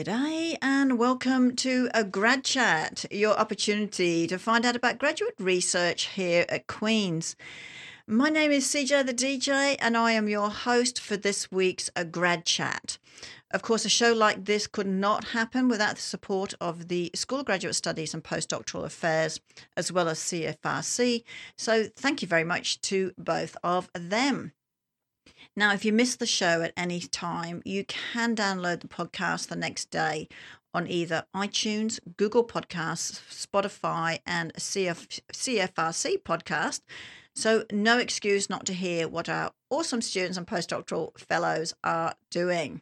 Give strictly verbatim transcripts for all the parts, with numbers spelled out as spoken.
G'day and welcome to a Grad Chat, your opportunity to find out about graduate research here at Queen's. My name is C J the D J and I am your host for this week's a Grad Chat. Of course, a show like this could not happen without the support of the School of Graduate Studies and Postdoctoral Affairs, as well as C F R C. So thank you very much to both of them. Now, if you miss the show at any time, you can download the podcast the next day on either iTunes, Google Podcasts, Spotify, and C F- C F R C podcast. So no excuse not to hear what our awesome students and postdoctoral fellows are doing.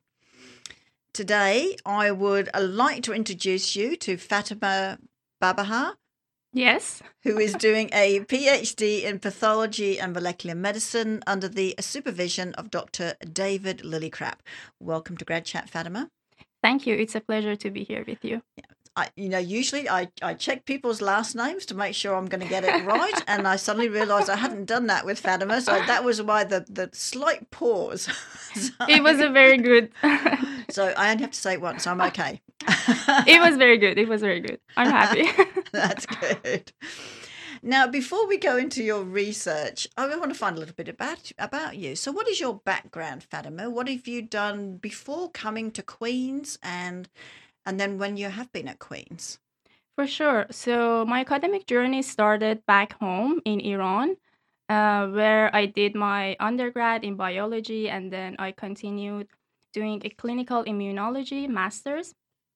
Today, I would like to introduce you to Fatima Babahar. Yes. Who is doing a PhD in pathology and molecular medicine under the supervision of Doctor David Lillicrap. Welcome to Grad Chat, Fatima. Thank you. It's a pleasure to be here with you. Yeah. I, you know, usually I, I check people's last names to make sure I'm going to get it right, and I suddenly realised I hadn't done that with Fatima, so that was why the, the slight pause. So, it was a very good... so I only have to say it once, I'm okay. It was very good. It was very good. I'm happy. That's good. Now, before we go into your research, I want to find a little bit about about you. So what is your background, Fatima? What have you done before coming to Queen's and and then when you have been at Queen's? For sure. So my academic journey started back home in Iran, uh, where I did my undergrad in biology, and then I continued doing a clinical immunology master's.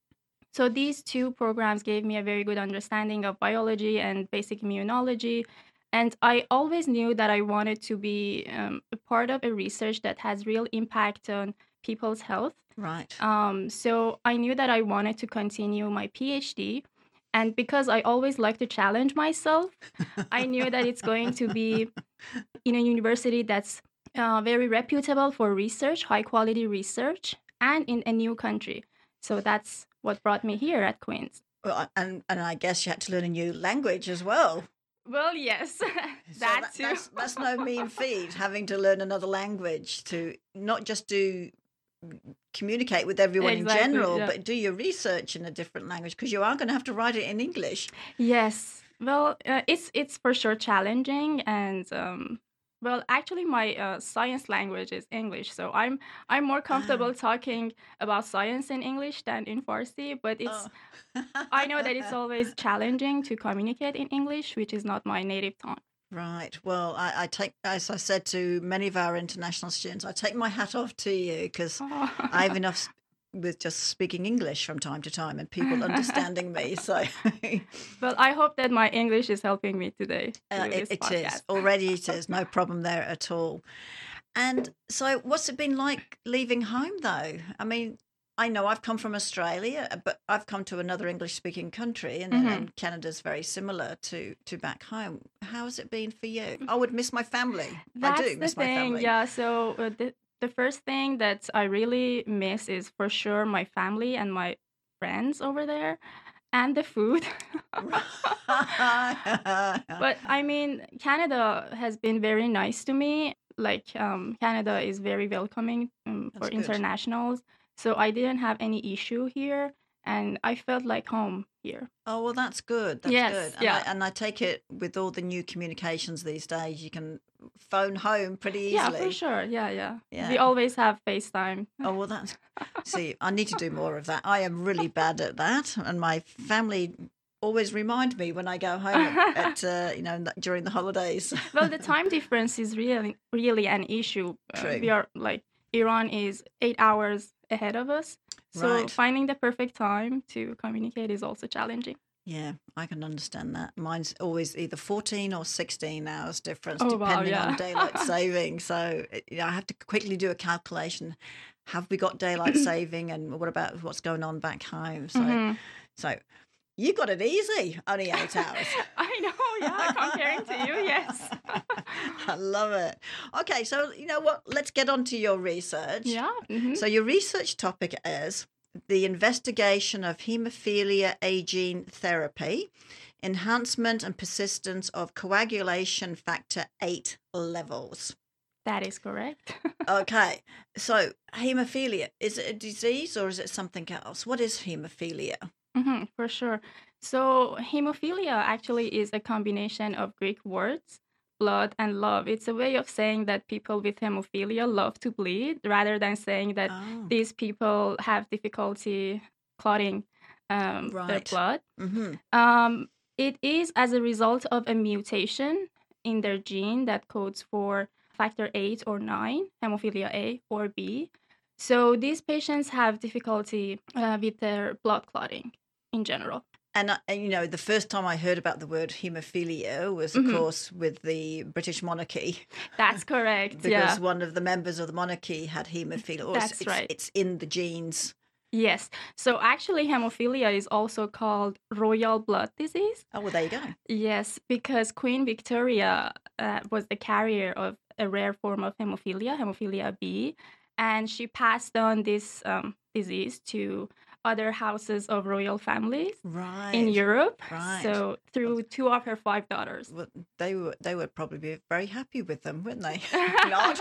So these two programs gave me a very good understanding of biology and basic immunology. And I always knew that I wanted to be um, a part of a research that has real impact on people's health. Right. Um, so I knew that I wanted to continue my PhD. And because I always like to challenge myself, I knew that it's going to be in a university that's uh, very reputable for research, high quality research, and in a new country. So that's what brought me here at Queen's. Well, and and I guess you had to learn a new language as well. Well, yes, so that, that too. That's, that's no mean feat, having to learn another language to not just do communicate with everyone exactly, in general, yeah. but do your research in a different language because you are going to have to write it in English. Yes, well, uh, it's it's for sure challenging, and um, well, actually, my uh, science language is English, so I'm I'm more comfortable Ah. talking about science in English than in Farsi. But it's Oh. I know that it's always challenging to communicate in English, which is not my native tongue. Right. Well, I, I take, as I said to many of our international students, I take my hat off to you because Oh. I have enough with just speaking English from time to time and people understanding me. So, well, I hope that my English is helping me today. uh, it, it is already. It is no problem there at all. And so, what's it been like leaving home, though? I mean, I know I've come from Australia, but I've come to another English-speaking country, and, Mhm. and Canada's very similar to, to back home. How has it been for you? I would miss my family. That's I do the miss my thing, family. yeah. So uh, the the first thing that I really miss is for sure my family and my friends over there, and the food. But I mean, Canada has been very nice to me. Like, um, Canada is very welcoming um, for That's good. internationals. So I didn't have any issue here, and I felt like home here. Oh, well, that's good. That's Yes, good. And, yeah. I, and I take it with all the new communications these days, you can phone home pretty easily. Yeah, for sure. Yeah, yeah. Yeah. We always have FaceTime. Oh, well, that's... See, I need to do more of that. I am really bad at that. And my family always remind me when I go home at, at uh, you know, during the holidays. Well, the time difference is really, really an issue. True. Uh, we are like, Iran is eight hours ahead of us. So Right. finding the perfect time to communicate is also challenging. Yeah, I can understand that. Mine's always either fourteen or sixteen hours difference, Oh, wow, depending yeah. on daylight saving. So it, you know, I have to quickly do a calculation. Have we got daylight saving, and what about what's going on back home? So, Mhm. so you got it easy, only eight hours. I know, yeah, comparing to you, yes. I love it. Okay, so you know what? Let's get on to your research. Yeah. mhm. So your research topic is the investigation of hemophilia A gene therapy, enhancement and persistence of coagulation factor eight levels. That is correct. Okay, so hemophilia, is it a disease or is it something else? What is hemophilia? hmm for sure. So, hemophilia actually is a combination of Greek words, blood and love. It's a way of saying that people with hemophilia love to bleed rather than saying that Oh, these people have difficulty clotting um, their right. blood. Mm-hmm. Um, it is as a result of a mutation in their gene that codes for factor eight or nine, hemophilia A or B. So these patients have difficulty uh, with their blood clotting in general. And, uh, and, you know, the first time I heard about the word haemophilia was, of Mhm. course, with the British monarchy, That's correct. because Yeah, one of the members of the monarchy had haemophilia. Or it's, that's it's, right. it's in the genes. Yes. So actually, hemophilia is also called royal blood disease. Oh, well, there you go. Yes, because Queen Victoria uh, was the carrier of a rare form of hemophilia, hemophilia B, and she passed on this um, disease to other houses of royal families in Right, Europe. right. So through two of her five daughters. Well, they were they would probably be very happy with them, wouldn't they? Not.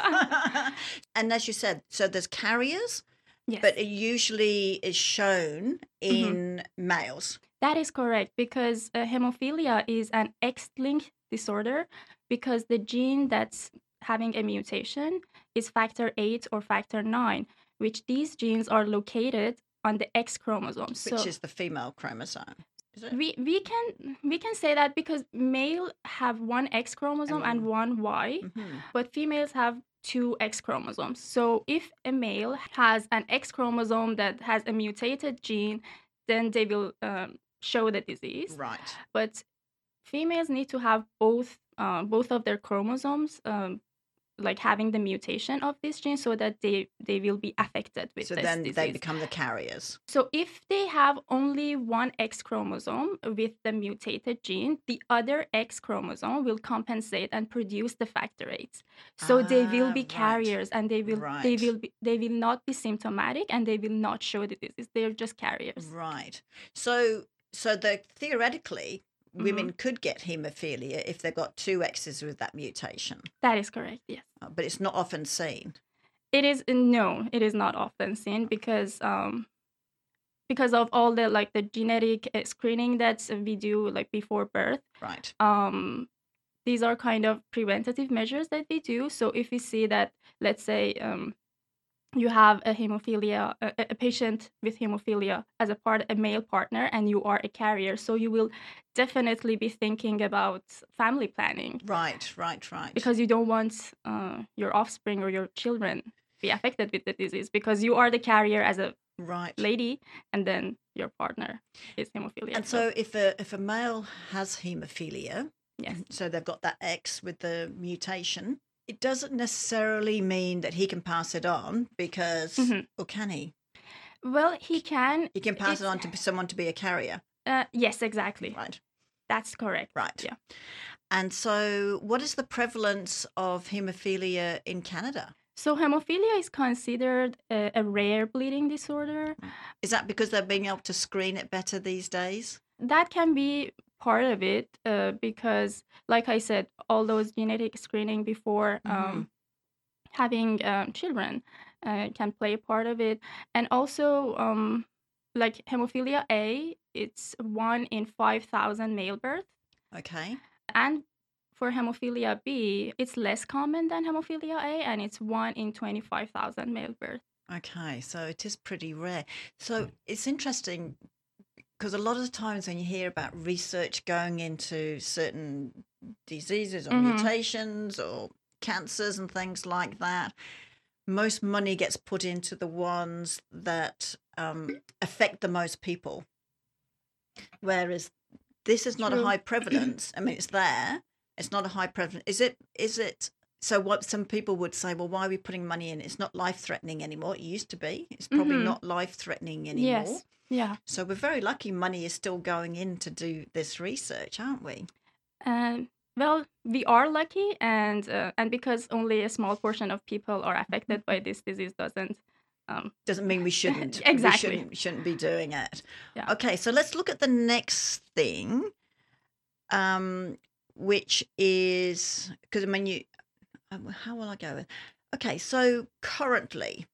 And as you said, so there's carriers, Yes. but it usually is shown in males. That is correct, because uh, hemophilia is an X-linked disorder because the gene that's having a mutation is factor eight or factor nine, which these genes are located on the X chromosome. Which So is the female chromosome. Is it? we we can we can say that because male have one X chromosome And and one Y, Mhm. but females have two X chromosomes. So if a male has an X chromosome that has a mutated gene, then they will um, show the disease. Right. But females need to have both uh, both of their chromosomes um, like having the mutation of this gene so that they they will be affected with So this then disease. they become the carriers. So if they have only one X chromosome with the mutated gene, the other X chromosome will compensate and produce the factor eight. So they will Ah, be right. carriers, and they will they Right. will be, they will not be symptomatic, and they will not show the disease. They're just carriers. Right. So so the theoretically Mhm. women could get haemophilia if they've got two X's with that mutation, That is correct. Yes. uh, but it's not often seen. It is no, it is not often seen because um because of all the like the genetic uh, screening that we do like before birth. Right. Um these are kind of preventative measures that we do. So if we see that, let's say, um, you have a hemophilia, a, a patient with hemophilia as a part, a male partner, and you are a carrier, so you will definitely be thinking about family planning. Right, right, right. Because you don't want uh, your offspring or your children be affected with the disease because you are the carrier as a right. lady, and then your partner is hemophilia. And so if a if a male has haemophilia, yes, so they've got that X with the mutation, it doesn't necessarily mean that he can pass it on because, Mhm. or can he? well, he can. He can pass it It's- on to someone to be a carrier. Uh, yes, exactly. Right, That's correct. right. Yeah. And so what is the prevalence of haemophilia in Canada? So hemophilia is considered a, a rare bleeding disorder. Is that because they're being able to screen it better these days? That can be part of it uh, because, like I said, all those genetic screening before um, Mhm. having um, children uh, can play a part of it. And also, um, like hemophilia A, it's one in five thousand male births. Okay. And for hemophilia B, it's less common than hemophilia A, and it's one in twenty-five thousand male births. Okay, so it is pretty rare. So it's interesting because a lot of times when you hear about research going into certain diseases or Mhm. mutations or cancers and things like that, most money gets put into the ones that um, affect the most people. Whereas this is not a True. high prevalence. I mean, it's there. It's not a high prevalence. Is it? Is it? So what some people would say, well, why are we putting money in? It's not life-threatening anymore. It used to be. It's probably Mhm. not life-threatening anymore. Yes. Yeah. So we're very lucky money is still going in to do this research, aren't we? And well, we are lucky, and uh, and because only a small portion of people are affected by this disease doesn't. Um, Doesn't mean we shouldn't. Exactly. We shouldn't, shouldn't be doing it. Yeah. Okay, so let's look at the next thing, um, which is, because I mean, you, Um, how will I go with? Okay, so currently,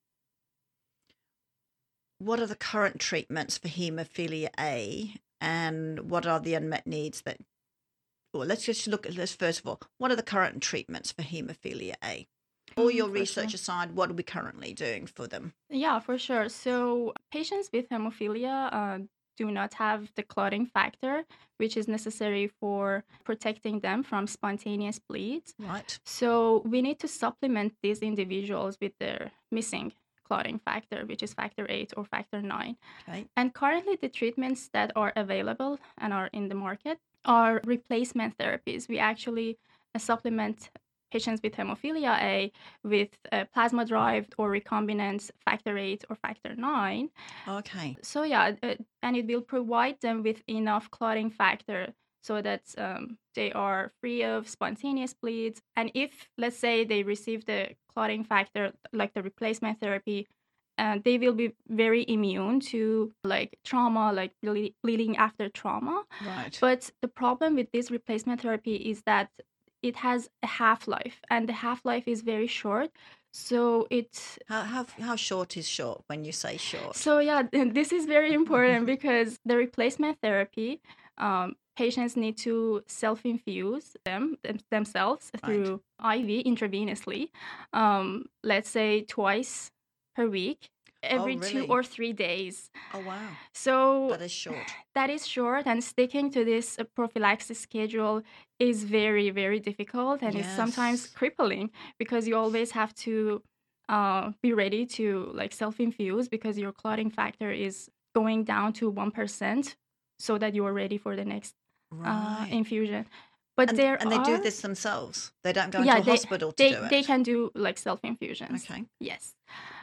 what are the current treatments for haemophilia A, and what are the unmet needs that? Well, let's just look at this first of all. What are the current treatments for haemophilia A? All Mm, your for research sure. aside, what are we currently doing for them? Yeah, for sure. So patients with hemophilia uh, do not have the clotting factor, which is necessary for protecting them from spontaneous bleeds. Right. So we need to supplement these individuals with their missing clotting factor, which is factor eight or factor nine. Okay. And currently, the treatments that are available and are in the market are replacement therapies. We actually uh, supplement patients with hemophilia A with uh, plasma derived or recombinant factor eight or factor nine. Okay. So, yeah, uh, and it will provide them with enough clotting factor so that um, they are free of spontaneous bleeds. And if, let's say, they receive the clotting factor, like the replacement therapy, uh, they will be very immune to like trauma, like ble- bleeding after trauma. Right. But the problem with this replacement therapy is that it has a half life, and the half life is very short. So it How how how short is short when you say short? so yeah, this is very important because the replacement therapy, um, patients need to self-infuse them, them themselves Right. through I V intravenously, um, let's say twice per week, every two really? or three days. Oh, wow. So That is short. that is short, and sticking to this uh, prophylaxis schedule is very, very difficult, and it's sometimes Yes. crippling because you always have to uh, be ready to like self-infuse because your clotting factor is going down to one percent so that you are ready for the next uh, Right. infusion. But And there and they do are, this themselves. They don't go into yeah, a they hospital to they do they it. can do like self-infusions. Okay. Yes.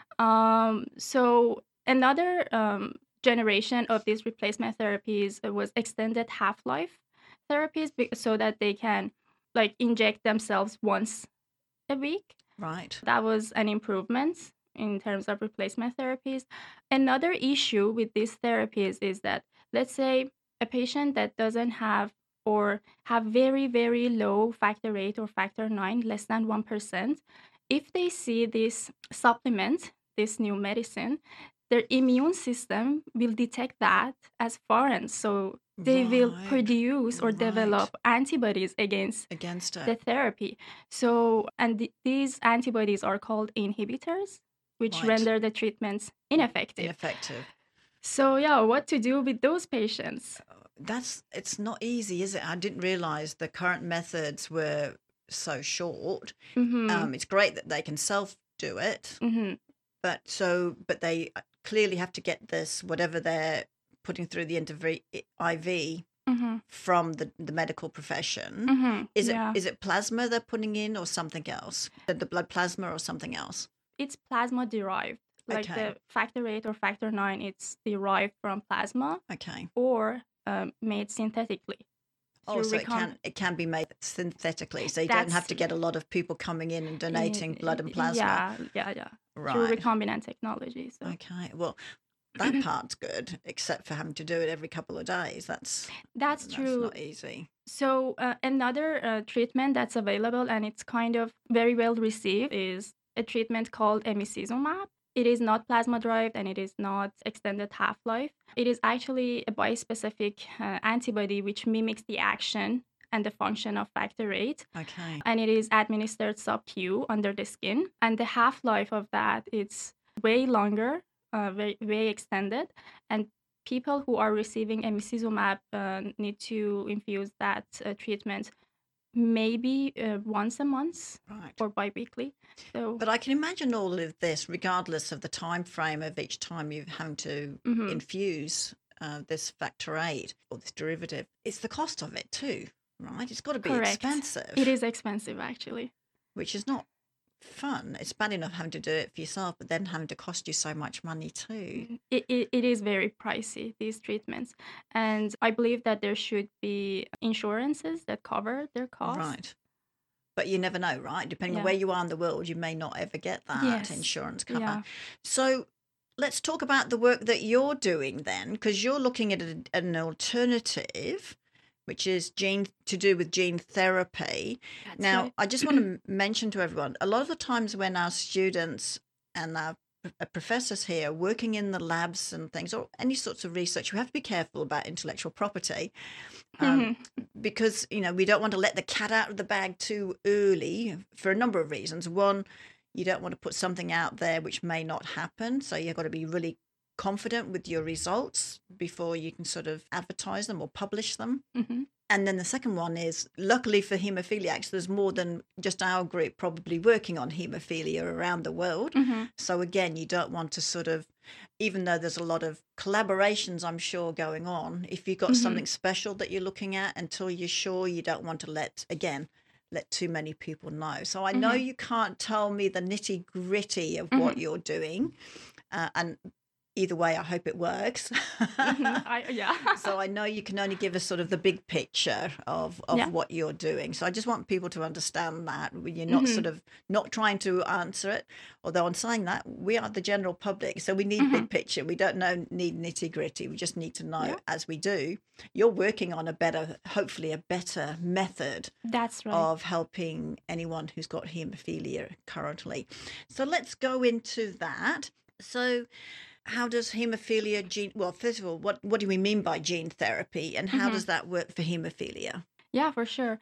Um, so another um, generation of these replacement therapies uh, was extended half-life therapies be- so that they can like inject themselves once a week. Right. That was an improvement in terms of replacement therapies. Another issue with these therapies is that, let's say, a patient that doesn't have or have very, very low factor eight or factor nine, less than one percent, if they see this supplement, this new medicine, their immune system will detect that as foreign. So they will Right. produce or Right. develop antibodies against Against the it. therapy. So, and th- these antibodies are called inhibitors, which Right. render the treatments ineffective. Ineffective. So, yeah, what to do with those patients? That's it's not easy, is it? I didn't realize the current methods were so short. Mm-hmm. Um, it's great that they can self do it, Mm-hmm. but so but they clearly have to get this whatever they're putting through the interv- I V Mm-hmm. from the, the medical profession. Mm-hmm. Is it Yeah. is it plasma they're putting in or something else? The, the blood plasma or something else? It's plasma derived. Like Okay. the factor eight or factor nine, it's derived from plasma Okay. or um, made synthetically Oh, through so it recom- can it can be made synthetically, so you don't have That's to get a lot of people coming in and donating uh, blood and plasma. yeah, yeah, yeah. Through Right. recombinant technology. So. Okay. Well, that part's good, except for having to do it every couple of days. That's That's that's true. not easy. So uh, another uh, treatment that's available and it's kind of very well received is a treatment called emicizumab. It is not plasma derived and it is not extended half life. It is actually a bispecific uh, antibody which mimics the action and the function of factor eight. Okay. And it is administered sub-Q under the skin. And the half life of that is way longer, uh, very way extended. And people who are receiving emicizumab uh, need to infuse that uh, treatment maybe uh, once a month Right. or biweekly. So, But I can imagine all of this, regardless of the time frame of each time you're having to mhm. infuse uh, this factor eight or this derivative. It's the cost of it too, right? It's got to be Correct. expensive. It is expensive, actually. Which is not fun. It's bad enough having to do it for yourself, but then having to cost you so much money too. It, it, it is very pricey, these treatments. And I believe that there should be insurances that cover their costs. Right. But you never know, right? Depending Yeah. on where you are in the world, you may not ever get that Yes. insurance cover. Yeah. So let's talk about the work that you're doing then, because you're looking at a, an alternative which is gene to do with gene therapy. That's Now, right. I just want to mention to everyone, a lot of the times when our students and our professors here working in the labs and things, or any sorts of research, we have to be careful about intellectual property, um, because, you know, we don't want to let the cat out of the bag too early for a number of reasons. One, you don't want to put something out there which may not happen. So you've got to be really confident with your results before you can sort of advertise them or publish them. Mm-hmm. And then the second one is, luckily for haemophiliacs, there's more than just our group probably working on haemophilia around the world. Mm-hmm. So again, you don't want to sort of, even though there's a lot of collaborations, I'm sure, going on, if you've got Mm-hmm. something special that you're looking at, until you're sure, you don't want to let, again, let too many people know. So I know Mm-hmm. you can't tell me the nitty gritty of Mm-hmm. what you're doing. Uh, and either way, I hope it works. Mm-hmm. I, yeah. So I know you can only give us sort of the big picture of, of Yeah. what you're doing. So I just want people to understand that you're not Mm-hmm. sort of not trying to answer it. Although on saying that, we are the general public, so we need Mm-hmm. big picture. We don't know need nitty gritty. We just need to know Yeah. as we do. You're working on a better, hopefully a better method That's right. of helping anyone who's got haemophilia currently. So let's go into that. So how does haemophilia gene, well, first of all, what, what do we mean by gene therapy, and how Mm-hmm. does that work for haemophilia? Yeah, for sure.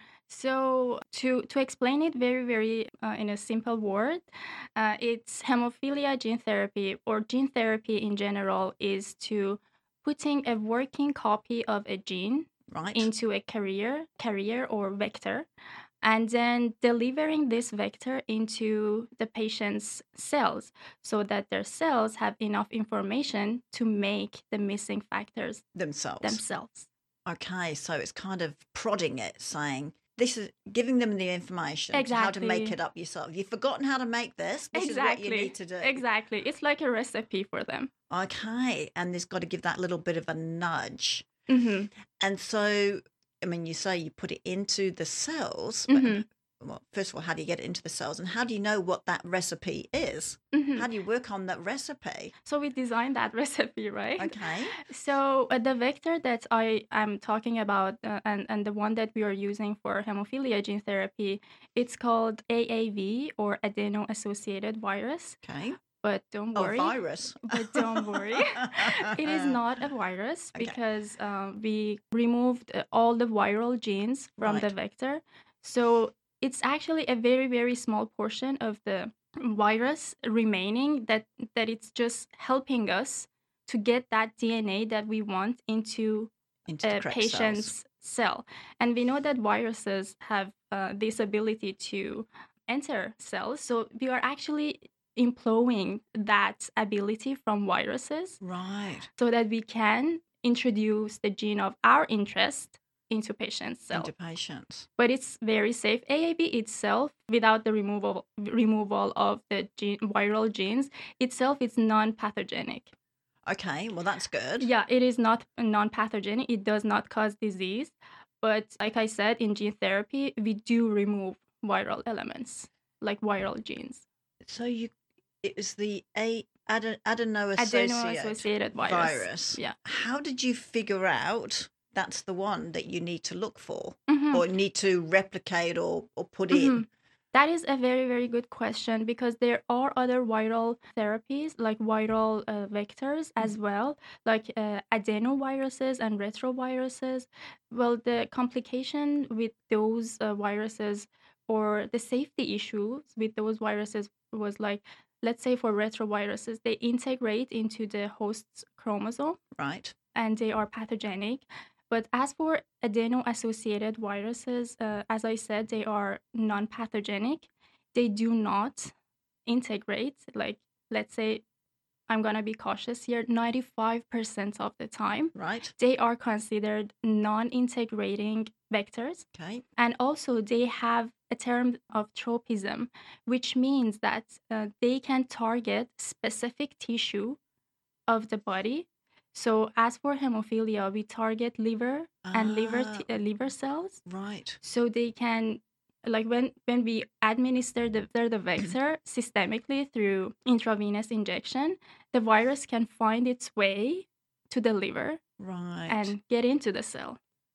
So to to explain it very, very uh, in a simple word, uh, it's hemophilia gene therapy, or gene therapy in general, is to putting a working copy of a gene Right? into a carrier, carrier or vector, and then delivering this vector into the patient's cells so that their cells have enough information to make the missing factors Themselves. themselves. Okay, so it's kind of prodding it, saying, this is giving them the information to how to make Exactly. it up yourself. You've forgotten how to make this. This is what you Exactly. need to do. Exactly. It's like a recipe for them. Okay, and there's got to give that little bit of a nudge. Mm-hmm. And so, I mean, you say you put it into the cells, but Mm-hmm. well, first of all, how do you get it into the cells, and how do you know what that recipe is? Mm-hmm. How do you work on that recipe? So we designed that recipe, right? Okay. So uh, the vector that I am talking about, uh, and and the one that we are using for hemophilia gene therapy, it's called A A V, or adeno-associated virus. Okay. But don't Oh, worry. virus. But don't worry. It is not a virus, Okay. because um, we removed uh, all the viral genes from the Right. vector. So it's actually a very, very small portion of the virus remaining, that that it's just helping us to get that D N A that we want into Into the a correct cells. patient's cell. And we know that viruses have uh, this ability to enter cells. So we are actually employing that ability from viruses Right. so that we can introduce the gene of our interest into patient's cell. Into patients. But it's very safe. A A V itself, without the removal removal of the gene, viral genes itself, is non-pathogenic. Okay, well, that's good. Yeah, it is not non-pathogenic. It does not cause disease. But like I said, in gene therapy, we do remove viral elements, like viral genes. So you, it was the a aden- adeno-associated Adeno-associated virus. virus. Yeah. How did you figure out that's the one that you need to look for, Mhm. or need to replicate, or, or put Mhm. in? That is a very, very good question, because there are other viral therapies, like viral uh, vectors as well, like uh, adenoviruses and retroviruses. Well, the complication with those uh, viruses, or the safety issues with those viruses, was like, let's say for retroviruses, they integrate into the host's chromosome Right. and they are pathogenic. But as for adeno-associated viruses, uh, as I said, they are non-pathogenic. They do not integrate. Like, let's say, I'm going to be cautious here, ninety-five percent of the time, Right. they are considered non-integrating vectors. Okay. And also, they have a term of tropism, which means that uh, they can target specific tissue of the body. So as for hemophilia, we target liver and liver Ah, t- uh, liver cells, right. so they can, like when when we administer the the vector systemically through intravenous injection, the virus can find its way to the liver Right. and get into the cell.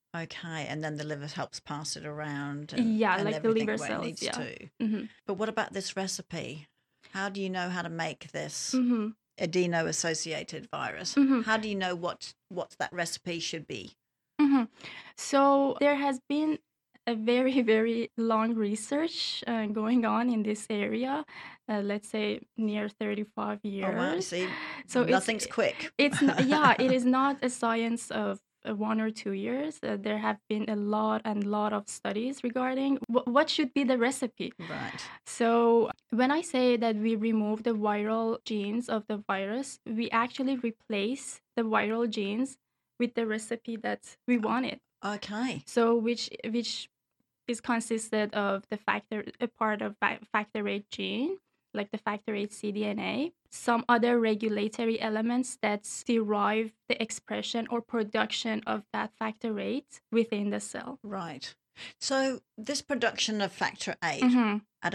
Okay, and then the liver helps pass it around and, Yeah, and like the everything liver where it cells. needs Yeah. to. Mm-hmm. But what about this recipe? How do you know how to make this Mm-hmm. adeno-associated virus? Mm-hmm. How do you know what what that recipe should be? Mm-hmm. So there has been a very, very long research uh, going on in this area, uh, let's say near thirty-five Oh wow, years. see, So it's nothing's quick. it's not, yeah, it is not a science of uh, one or two years. Uh, there have been a lot and lot of studies regarding wh- what should be the recipe. Right. So when I say that we remove the viral genes of the virus, we actually replace the viral genes with the recipe that we wanted. Okay. So which which is consisted of the factor a part of fa- factor eight gene, like the factor eight cDNA, some other regulatory elements that derive the expression or production of that factor eight within the cell. Right. So this production of factor eight, Mm-hmm.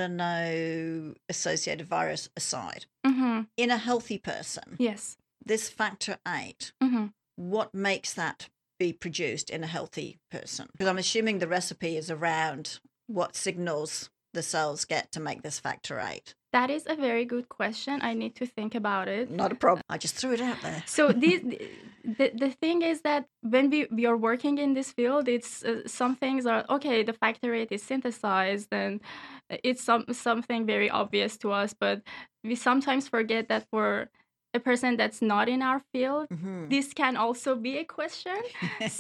adeno-associated virus aside, Mm-hmm. in a healthy person, Yes. this factor eight, Mm-hmm. what makes that be produced in a healthy person? Because I'm assuming the recipe is around what signals the cells get to make this factor eight. That is a very good question. I need to think about it. Not a problem. I just threw it out there. So these, the, the thing is that when we, we are working in this field, it's uh, some things are, okay, the factor eight is synthesized and it's some something very obvious to us, but we sometimes forget that for a person that's not in our field, Mhm. this can also be a question. So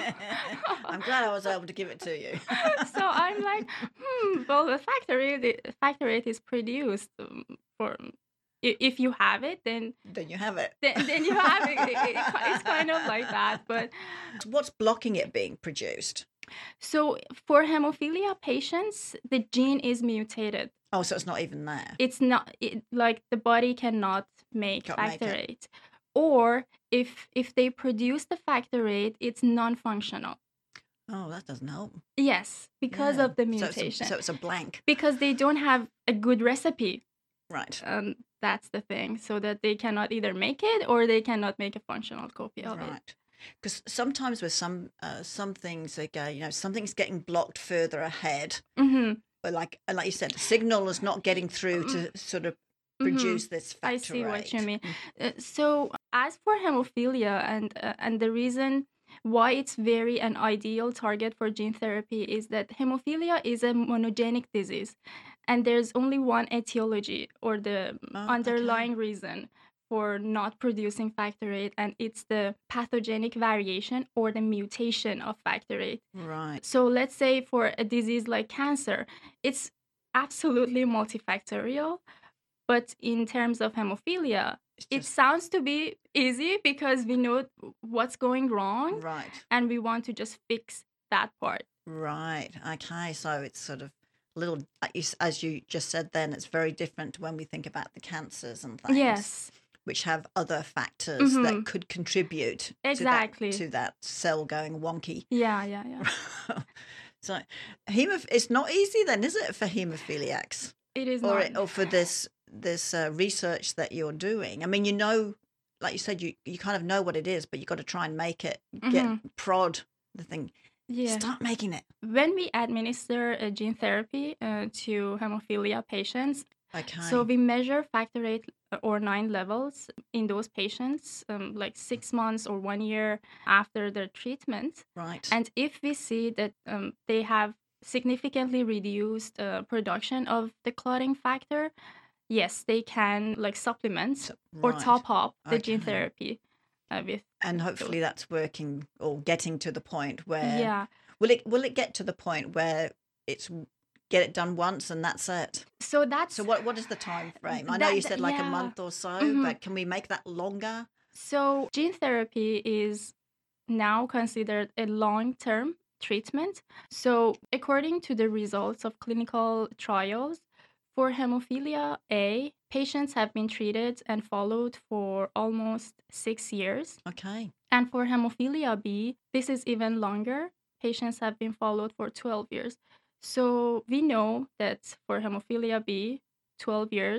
I'm glad I was able to give it to you. so I'm like, hmm, well, the factor eight, the factor eight is produced um, for, i- if you have it, then Then you have it. then, then you have it. It- it- It's kind of like that. But What's blocking it being produced? so for hemophilia patients, the gene is mutated. Oh, so it's not even there. It's not it, like the body cannot make Can't make factor it. eight. Or if if they produce the factor eight, it's non-functional. Oh, that doesn't help. Yes, because Yeah. of the So it's, a, mutation. so it's a blank. Because they don't have a good recipe. Right. Um, that's the thing. So that they cannot either make it or they cannot make a functional copy of it. Right. Because sometimes with some uh, some things they go, you know, something's getting blocked further ahead. Mm-hmm. But like and like you said, the signal is not getting through to sort of produce this factor I see what eight. you mean. Uh, so as for hemophilia and uh, and the reason why it's very an ideal target for gene therapy is that hemophilia is a monogenic disease and there's only one etiology or the Oh, underlying reason for not producing factor eight, and it's the pathogenic variation or the mutation of factor eight. Right. So let's say for a disease like cancer, it's absolutely multifactorial. But in terms of hemophilia, It's it just sounds to be easy because we know what's going wrong right. and we want to just fix that part. Right. Okay. So it's sort of a little, like you s- as you just said then, it's very different when we think about the cancers and things, Yes, which have other factors Mhm. that could contribute exactly. to that, to that cell going wonky. Yeah, yeah, yeah. So hemoph- it's not easy then, is it, for hemophiliacs? It is Or, not. it, or for this this uh, research that you're doing? I mean, you know, like you said, you, you kind of know what it is, but you've got to try and make it, get Mhm. prod the thing. Yeah. Start making it. When we administer a gene therapy uh, to hemophilia patients, Okay. so we measure factor eight or nine levels in those patients, um, like six months or one year after their treatment. right. And if we see that um, they have significantly reduced uh, production of the clotting factor, yes, they can like supplement So- or right. top up the gene Okay. therapy uh, with. And hopefully that's working or getting to the point where Yeah. will it will it get to the point where it's get it done once and that's it? So that's So what what is the time frame? I know That- you that- said like a yeah. month or so, Mhm. but can we make that longer? So gene therapy is now considered a long-term treatment. So according to the results of clinical trials, for hemophilia A, patients have been treated and followed for almost six years. Okay. And for hemophilia B, this is even longer. Patients have been followed for twelve years. So we know that for hemophilia B, twelve years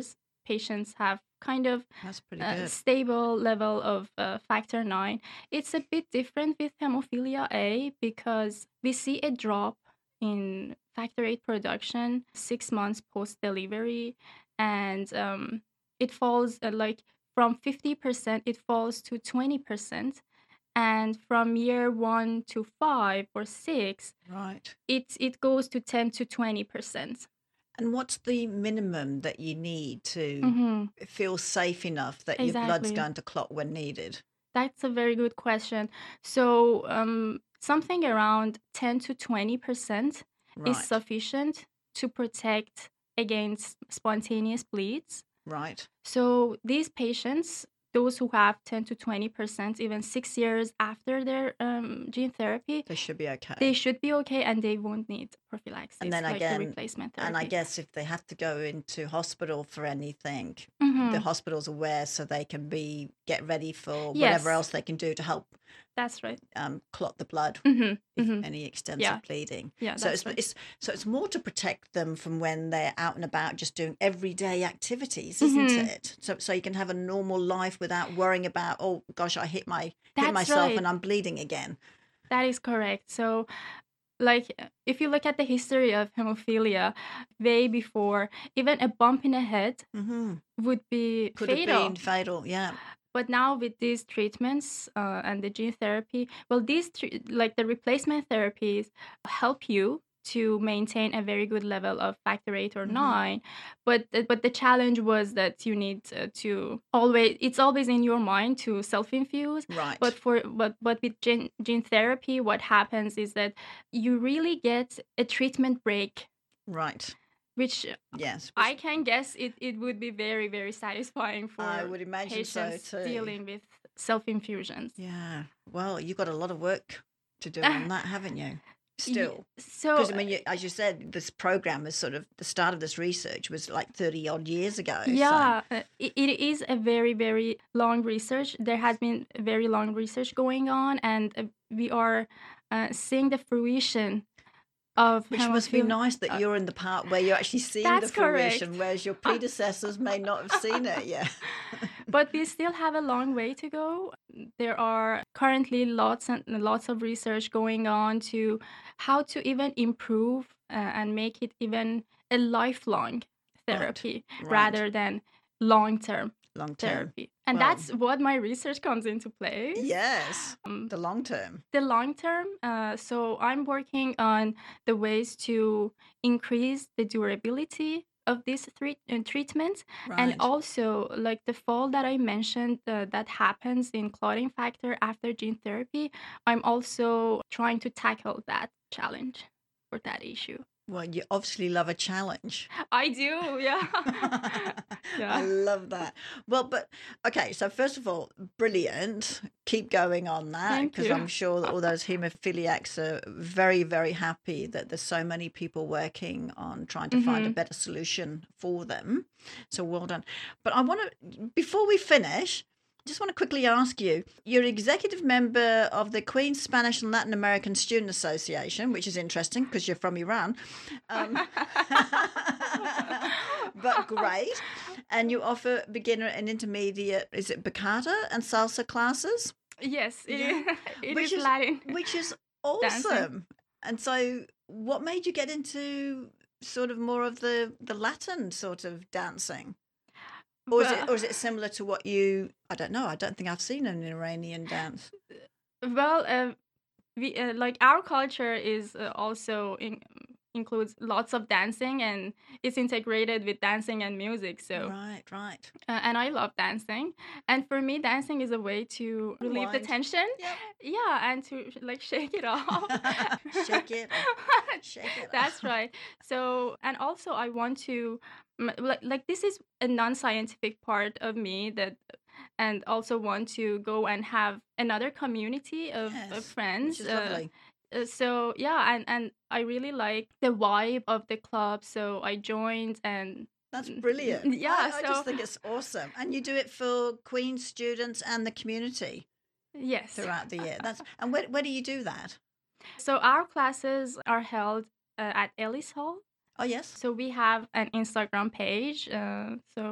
patients have kind of That's pretty a good. stable level of uh, factor nine. It's a bit different with hemophilia A because we see a drop in factor eight production six months post delivery, and um, it falls uh, like from fifty percent, it falls to twenty percent. And from year one to five or six, Right. it, it goes to ten to twenty percent. And what's the minimum that you need to Mm-hmm. feel safe enough that your blood's Exactly. going to clot when needed? That's a very good question. So, um, something around ten to twenty percent is Right. sufficient to protect against spontaneous bleeds. Right. So, these patients, those who have ten to twenty percent, even six years after their um, gene therapy, They should be okay. they should be okay and they won't need And prophylaxis, then like the again, replacement and I therapy. guess if they have to go into hospital for anything, Mm-hmm. the hospital's aware so they can be get ready for Yes. whatever else they can do to help That's right. um, clot the blood Mm-hmm. if Mm-hmm. any extensive Yeah. bleeding. Yeah, So it's, that's right. it's so it's more to protect them from when they're out and about just doing everyday activities, isn't Mm-hmm. it? So so you can have a normal life without worrying about, oh gosh, I hit my hit That's myself right. and I'm bleeding again. That is correct. So, like, if you look at the history of hemophilia, way before, even a bump in the head Mm-hmm. would be Could have fatal. been fatal, yeah. But now with these treatments uh, and the gene therapy, well, these tre- like the replacement therapies help you to maintain a very good level of factor eight or Mhm. nine. But the, but the challenge was that you need uh, to always, it's always in your mind to self-infuse. Right. But for but but with gene, gene therapy, what happens is that you really get a treatment break, Right. which Yes. which I can guess it, it would be very, very satisfying I for would imagine so patients too. dealing with self-infusions. Yeah. Well, you've got a lot of work to do on that, haven't you? Ye- Still. So, Because I mean, you, as you said, this program is sort of the start of this research was like thirty odd years ago. So yeah, uh, it, it is a very, very long research. There has been very long research going on, and uh, we are uh, seeing the fruition of which must be hemophilia. nice that uh, you're in the part where you're actually seeing the That's correct. fruition, whereas your predecessors may not have seen it yet. But we still have a long way to go. There are currently lots and lots of research going on to how to even improve uh, and make it even a lifelong therapy Right. rather than long-term Long term. therapy. And Well, that's what my research comes into place. yes. Um, The long term. the long term, uh, so I'm working on the ways to increase the durability of this three, uh, treatment, and Right. also like the fall that I mentioned uh, that happens in clotting factor after gene therapy. I'm also trying to tackle that challenge for that issue. Well, you obviously love a challenge. I do, yeah. I Yeah. love that. Well, but okay, so first of all, brilliant. Keep going on that Thank because you. I'm sure that all those hemophiliacs are very, very happy that there's so many people working on trying to find a Mhm. better solution for them. So well done. But I want to, before we finish, just want to quickly ask you, you're executive member of the Queen's Spanish and Latin American Student Association, which is interesting because you're from Iran. Um, but great. And you offer beginner and intermediate, is it bachata and salsa classes? Yes, it Yeah. is. It Which is is- Latin. Which is Dancing. awesome. And so what made you get into sort of more of the, the Latin sort of dancing? Or is it Well- or is it similar to what you? I don't know. I don't think I've seen an Iranian dance. Well, uh, we uh, like our culture is uh, also in, includes lots of dancing, and it's integrated with dancing and music. So, Right, right. uh, and I love dancing, and for me, dancing is a way to relieve the Unwind. tension. Yep. Yeah, and to like shake it off. Shake it Shake it That's off. right. So, and also I want to m- like like this is a non-scientific part of me that and also want to go and have another community of, Yes, of friends. Which is uh, lovely. uh, so yeah, and and I really like the vibe of the club, so I joined and That's mm, brilliant. yeah, I, I so just think it's awesome. And you do it for Queen students and the community yes. throughout the year. That's and where where do you do that? So our classes are held uh, at Ellis Hall. Oh yes. So we have an Instagram page. Uh, so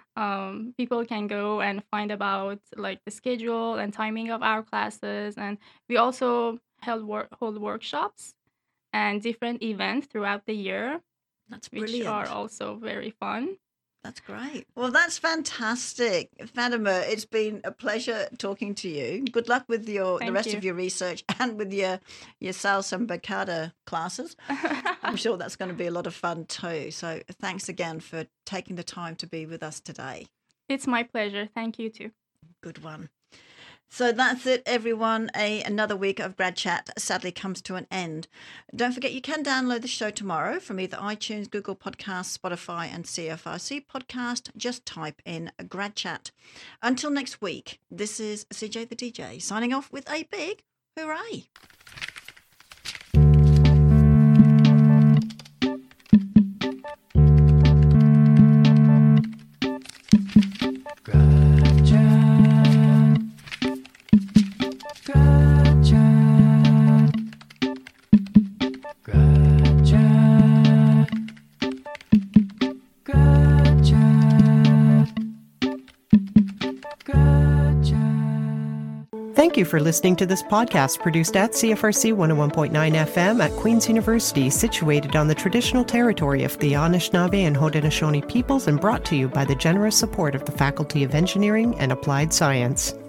Um, people can go and find about like the schedule and timing of our classes, and we also held work hold workshops and different events throughout the year, That's which are brilliant. also very fun. That's great. Well, that's fantastic. Fatima, it's been a pleasure talking to you. Good luck with your the Thank rest you. of your research and with your your salsa and bachata classes. I'm sure that's going to be a lot of fun too. So thanks again for taking the time to be with us today. It's my pleasure. Thank you too. Good one. So that's it, everyone. A another week of Grad Chat sadly comes to an end. Don't forget you can download the show tomorrow from either iTunes, Google Podcasts, Spotify, and C F R C Podcast. Just type in Grad Chat. Until next week, this is C J the D J signing off with a big hooray. Thank you for listening to this podcast produced at C F R C one oh one point nine F M at Queen's University, situated on the traditional territory of the Anishinaabe and Haudenosaunee peoples and brought to you by the generous support of the Faculty of Engineering and Applied Science.